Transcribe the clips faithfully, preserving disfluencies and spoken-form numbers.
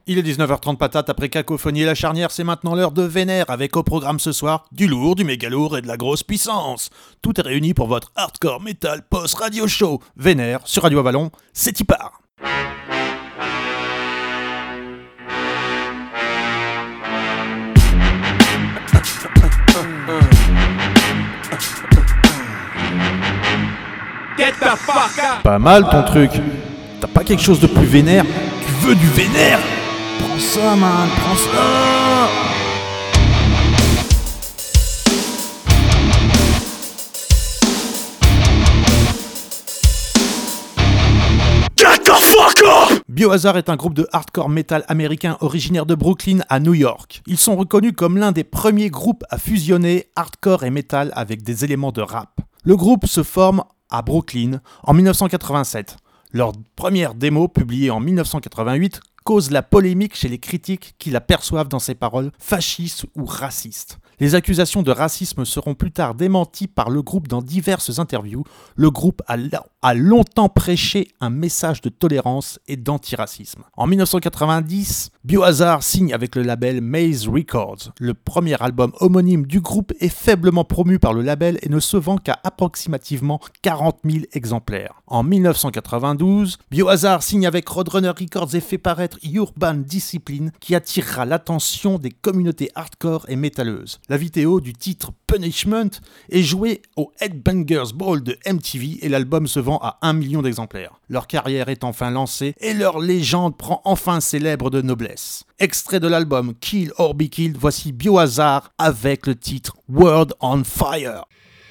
Il est dix-neuf heures trente patate après Cacophonie et la charnière, c'est maintenant l'heure de Vénère avec au programme ce soir du lourd, du méga lourd et de la grosse puissance. Tout est réuni pour votre hardcore metal post radio show. Vénère sur Radio Avalon, c'est y part. Get the fuck up. Pas mal ton truc. T'as pas quelque chose de plus vénère? Tu veux du vénère? Prends ça, man, prends ça! Get the fuck up! Biohazard est un groupe de hardcore metal américain originaire de Brooklyn à New York. Ils sont reconnus comme l'un des premiers groupes à fusionner hardcore et metal avec des éléments de rap. Le groupe se forme à Brooklyn en dix-neuf cent quatre-vingt-sept. Leur première démo, publiée en dix-neuf cent quatre-vingt-huit, cause la polémique chez les critiques qui la perçoivent dans ses paroles fascistes ou racistes. Les accusations de racisme seront plus tard démenties par le groupe dans diverses interviews. Le groupe a, a longtemps prêché un message de tolérance et d'antiracisme. En dix-neuf cent quatre-vingt-dix, Biohazard signe avec le label Maze Records. Le premier album homonyme du groupe est faiblement promu par le label et ne se vend qu'à approximativement quarante mille exemplaires. En dix-neuf cent quatre-vingt-douze, Biohazard signe avec Roadrunner Records et fait paraître Urban Discipline qui attirera l'attention des communautés hardcore et métalleuses. La vidéo du titre Punishment est jouée au Headbangers Ball de M T V et l'album se vend à un million d'exemplaires. Leur carrière est enfin lancée et leur légende prend enfin ses lèvres de noblesse. Extrait de l'album Kill or Be Killed, voici Biohazard avec le titre World on Fire.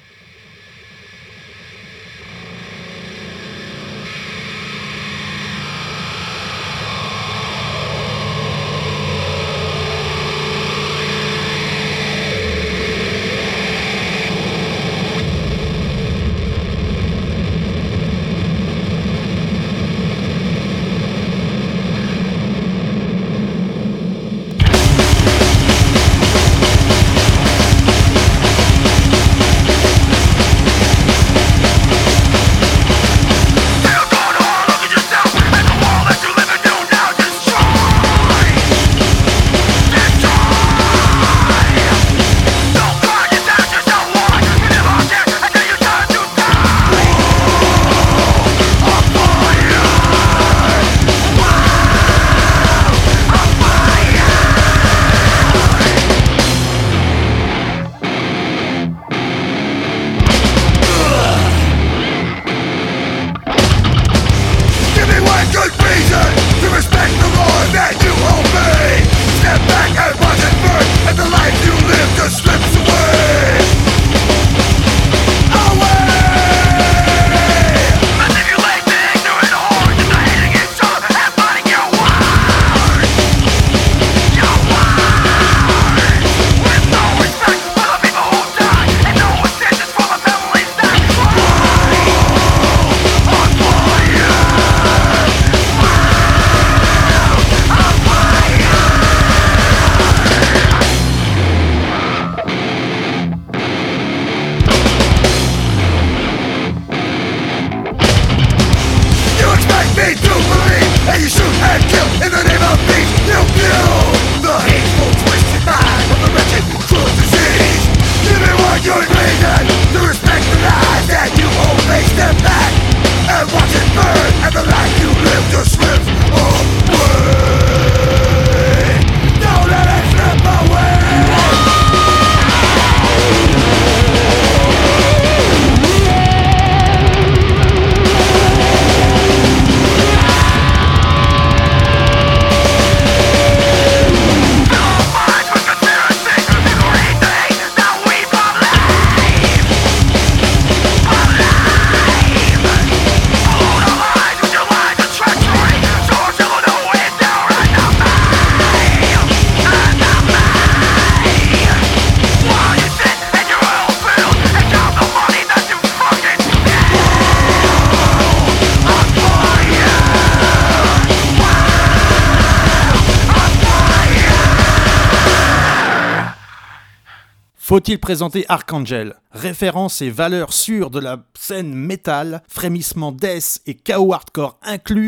Faut-il présenter Archangel? Référence et valeur sûre de la scène métal, frémissement death et chaos hardcore inclus,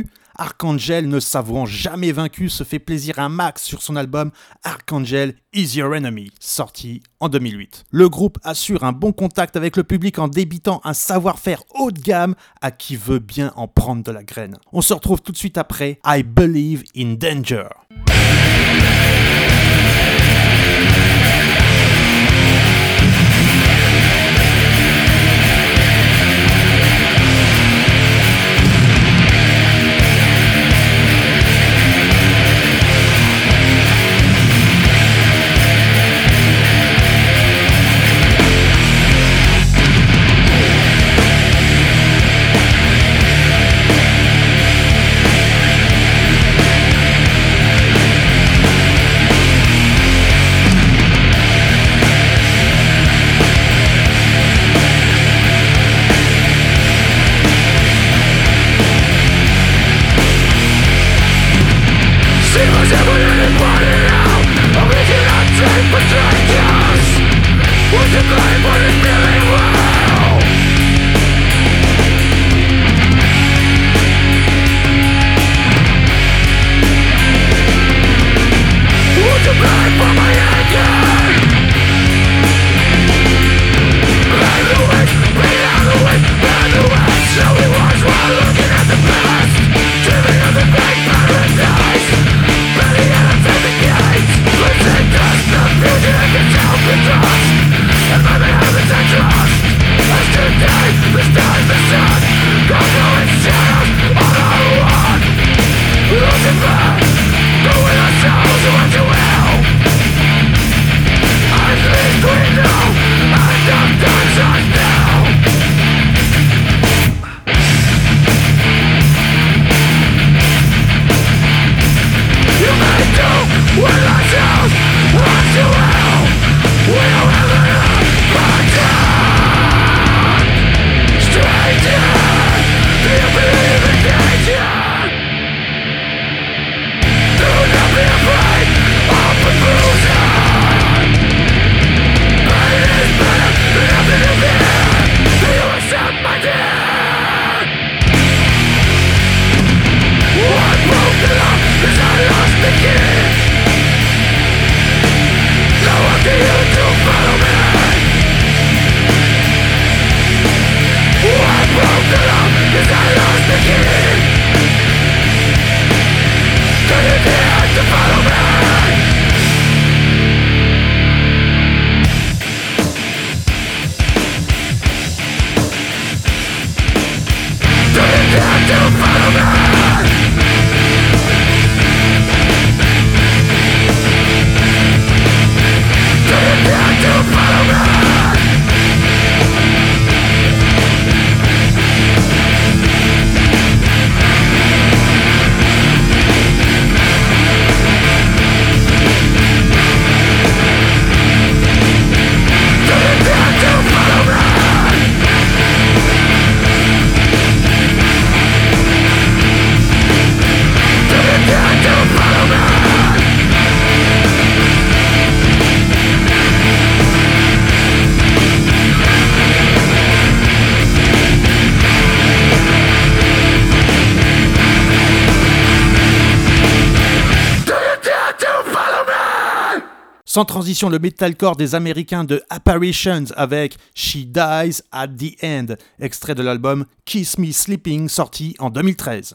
Archangel, ne s'avouant jamais vaincu, se fait plaisir un max sur son album Archangel Is Your Enemy, sorti en deux mille huit. Le groupe assure un bon contact avec le public en débitant un savoir-faire haut de gamme à qui veut bien en prendre de la graine. On se retrouve tout de suite après I Believe in Danger. Sans transition, le metalcore des Américains de Apparitions avec She Dies at the End, extrait de l'album Kiss Me Sleeping, sorti en deux mille treize.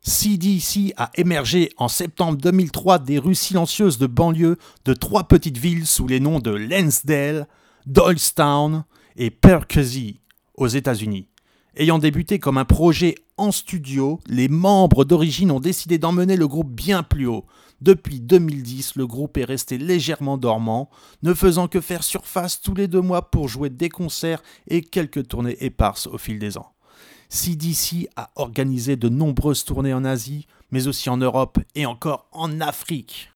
C D C a émergé en septembre deux mille trois des rues silencieuses de banlieue de trois petites villes sous les noms de Lansdale, Doylestown et Perkasie aux États-Unis. Ayant débuté comme un projet en studio, les membres d'origine ont décidé d'emmener le groupe bien plus haut. Depuis deux mille dix, le groupe est resté légèrement dormant, ne faisant que faire surface tous les deux mois pour jouer des concerts et quelques tournées éparses au fil des ans. C D C a organisé de nombreuses tournées en Asie, mais aussi en Europe et encore en Afrique.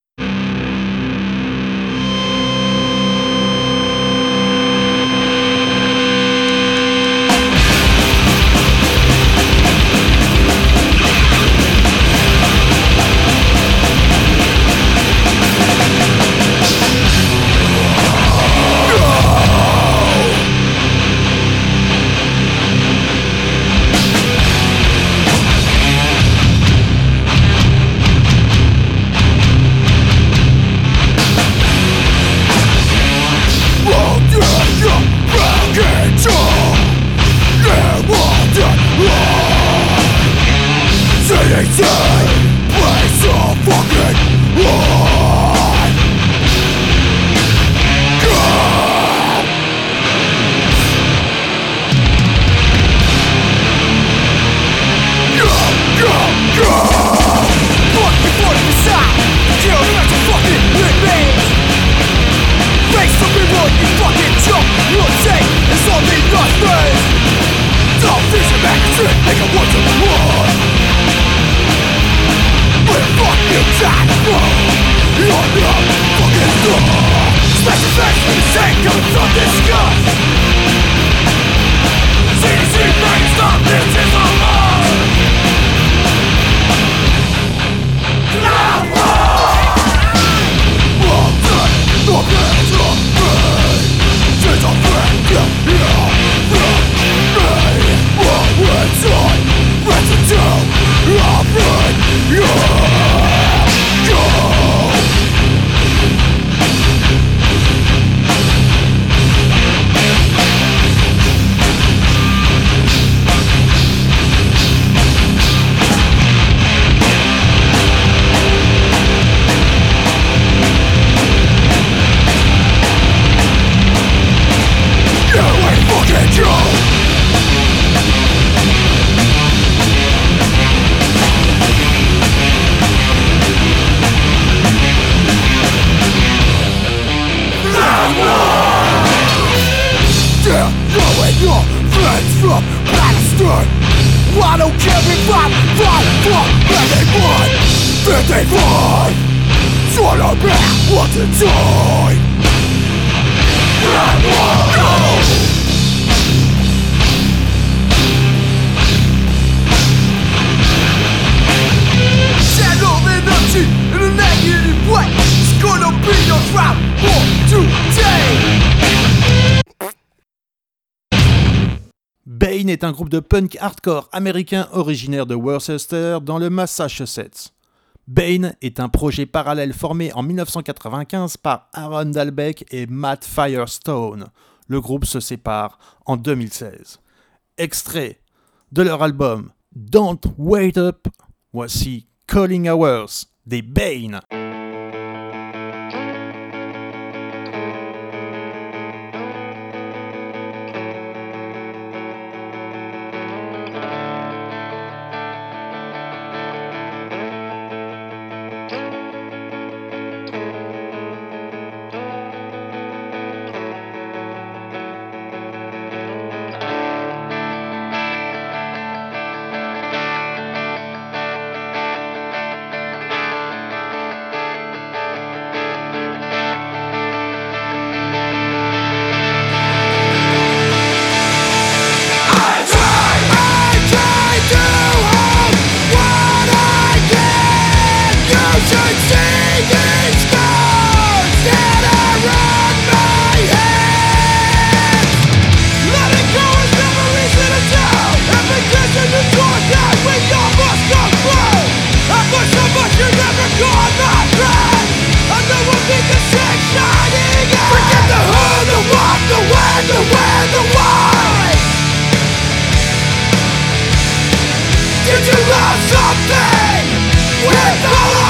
Bane est un groupe de punk hardcore américain originaire de Worcester dans le Massachusetts. Bane est un projet parallèle formé en dix-neuf cent quatre-vingt-quinze par Aaron Dalbeck et Matt Firestone. Le groupe se sépare en deux mille seize. Extrait de leur album Don't Wait Up, voici Calling Hours des Bane. Did you love something?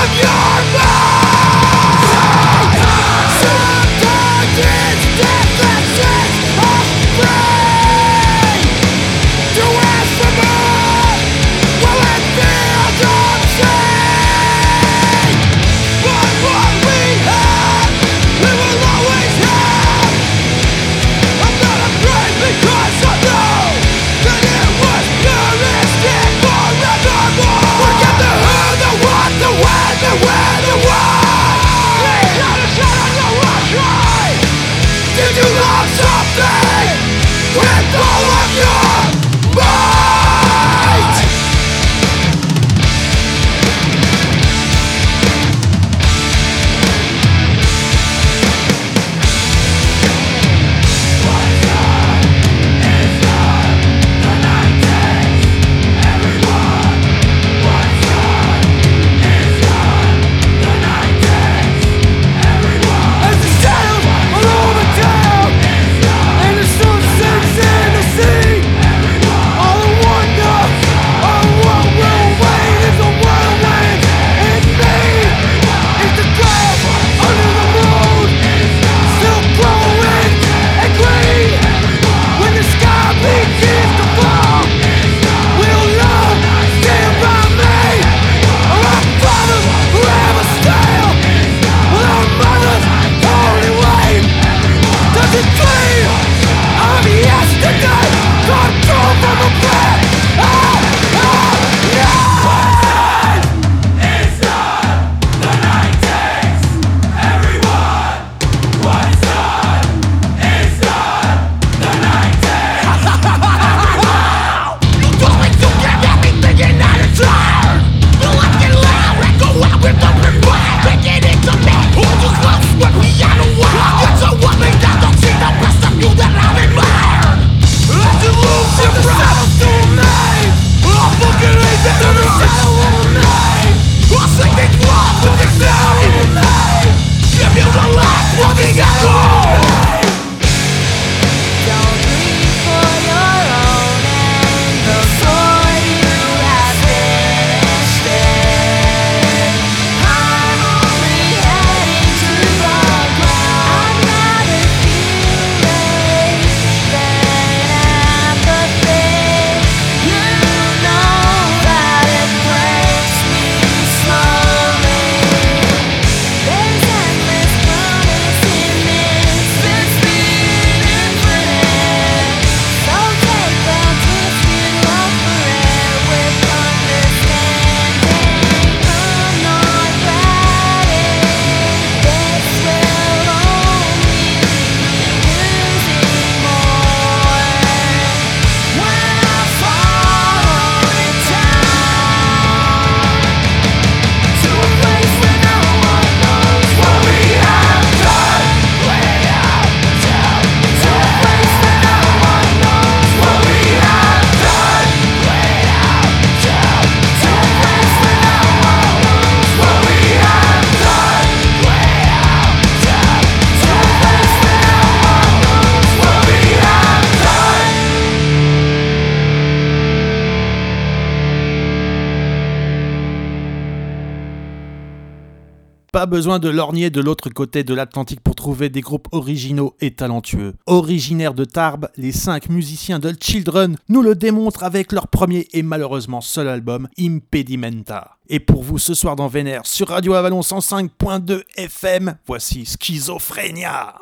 Pas besoin de lorgner de l'autre côté de l'Atlantique pour trouver des groupes originaux et talentueux. Originaires de Tarbes, les cinq musiciens de Children nous le démontrent avec leur premier et malheureusement seul album, Impedimenta. Et pour vous ce soir dans Vénère sur Radio Avalon cent cinq point deux F M, voici Schizophrénia.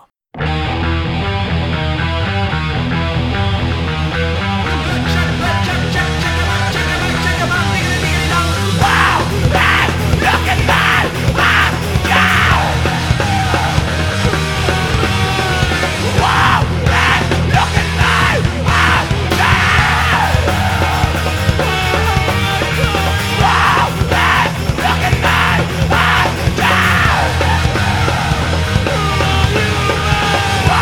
Wow!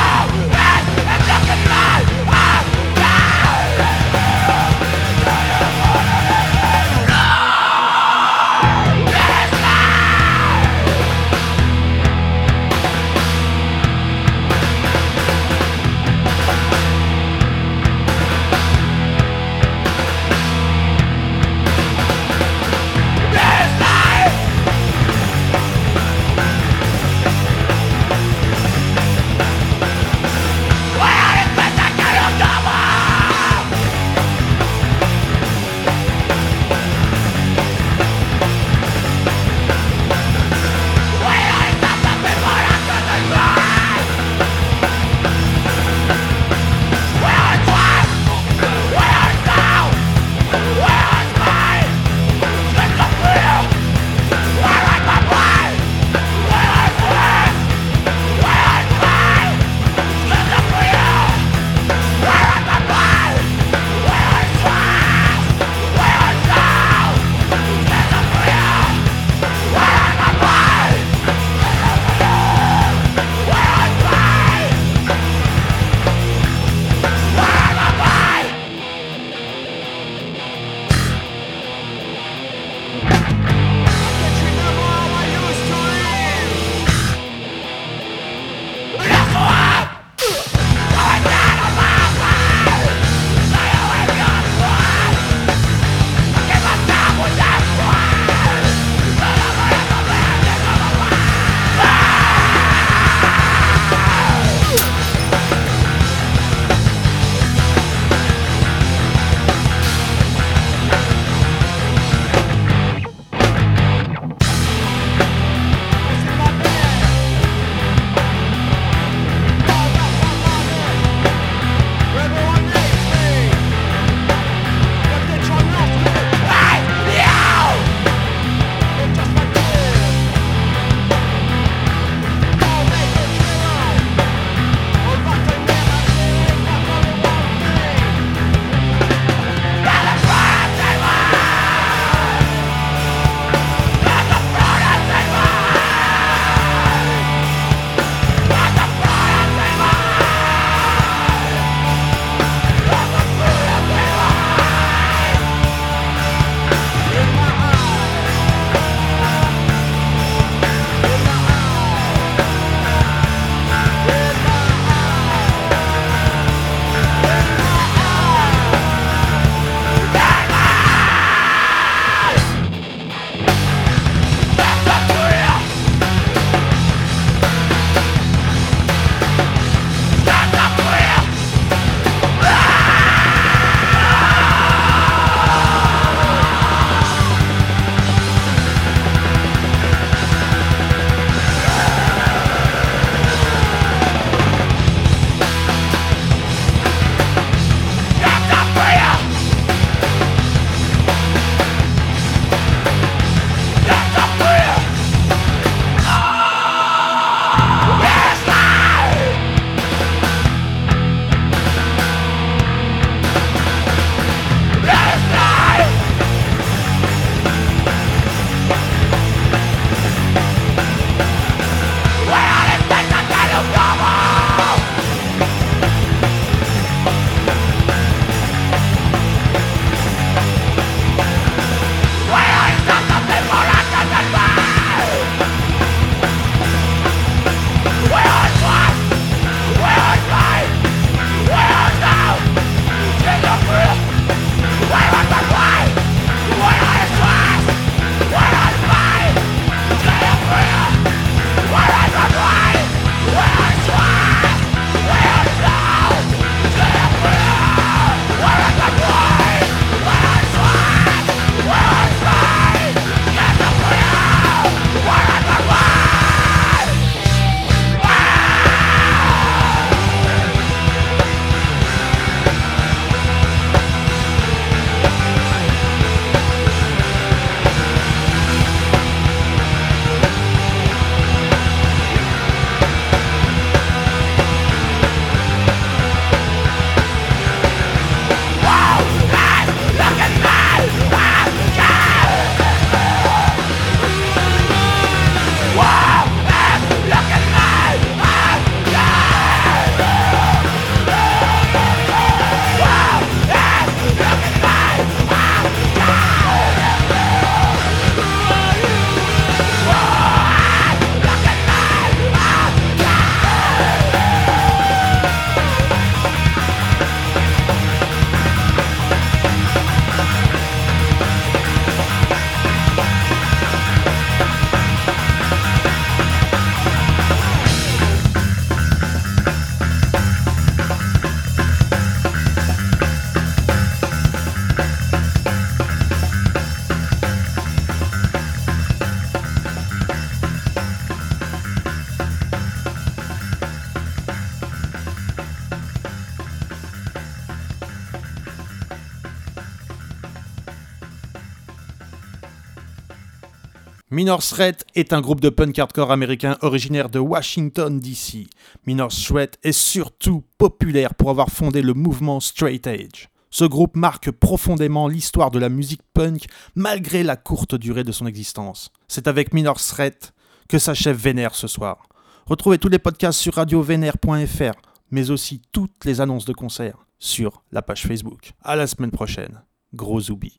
Minor Threat est un groupe de punk hardcore américain originaire de Washington D C. Minor Threat est surtout populaire pour avoir fondé le mouvement Straight Edge. Ce groupe marque profondément l'histoire de la musique punk malgré la courte durée de son existence. C'est avec Minor Threat que s'achève Vénère ce soir. Retrouvez tous les podcasts sur radio vénère point f r, mais aussi toutes les annonces de concerts sur la page Facebook. À la semaine prochaine. Gros Zoubi.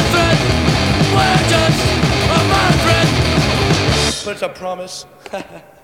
But it's a promise.